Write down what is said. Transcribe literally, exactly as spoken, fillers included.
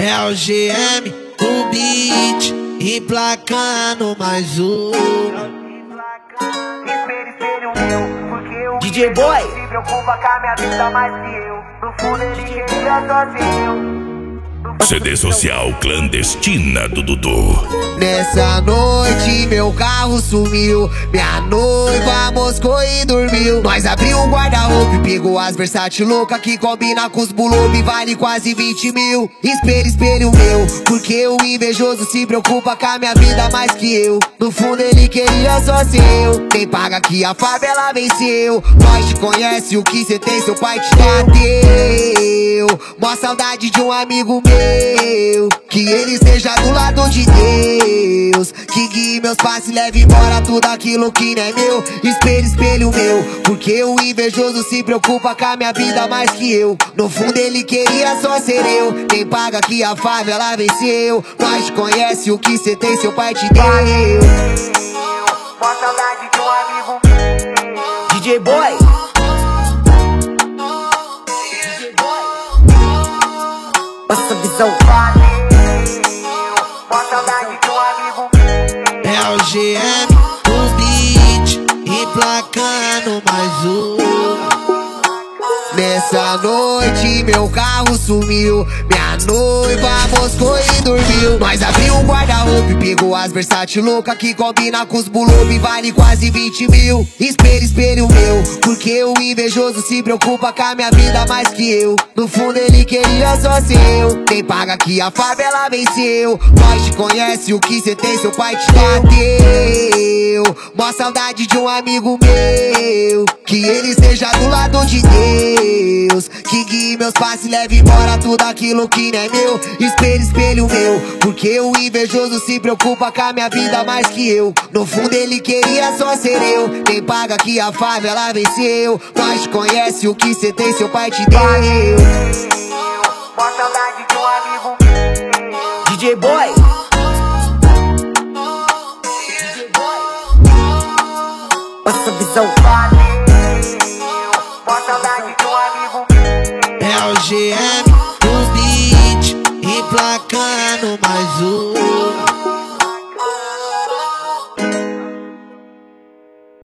É o G M, o beat, emplacando mais um. D J Boy se preocupa com a minha vida mais que eu. No fundo ele queria sozinho. C D social clandestina do Dudu. Nessa noite meu carro sumiu, minha noiva moscou e dormiu. Nós abriu um guarda-roupa e pegou as versátil louca que combina com os bulobe, vale quase vinte mil. Espelho, espelho meu, porque o invejoso se preocupa com a minha vida mais que eu. No fundo ele queria só ser eu. Quem paga que a favela venceu. Nós te conhece, o que cê tem seu pai te deu. Mó saudade de um amigo meu, que ele esteja do lado de Deus, que guie meus passos e leve embora tudo aquilo que não é meu. Espelho, espelho meu, porque o invejoso se preocupa com a minha vida mais que eu. No fundo ele queria só ser eu. Quem paga que a favela venceu. Nós te conhece, o que cê tem seu pai te deu. Mó saudade de um amigo meu. D J Boy Passa visão. Mó saudade de um amigo meu. É o G M, o beat, emplacando mais um. Nessa noite meu carro sumiu, minha noiva moscou e dormiu. Nós abriu um guarda-roupa e pegou as versátil louca que combina com os bulobe, vale quase vinte mil. Espelho, espelho meu, porque o invejoso se preocupa com a minha vida mais que eu. No fundo ele queria só ser eu. Quem paga que a favela venceu. Nós te conhece, o que cê tem seu pai te deu. Mó saudade de um amigo meu, que ele esteja do lado de Deus, que guie meus passos e leve embora tudo aquilo que não é meu. Espelho, espelho meu, porque o invejoso se preocupa com a minha vida mais que eu. No fundo ele queria só ser eu. Quem paga que a favela venceu. Nós te conhece, o que cê tem seu pai te deu. Mó saudade de um amigo meu. D J Boy Passa visão. Mó saudade de um amigo meu. É o G M, o beat, emplacando mais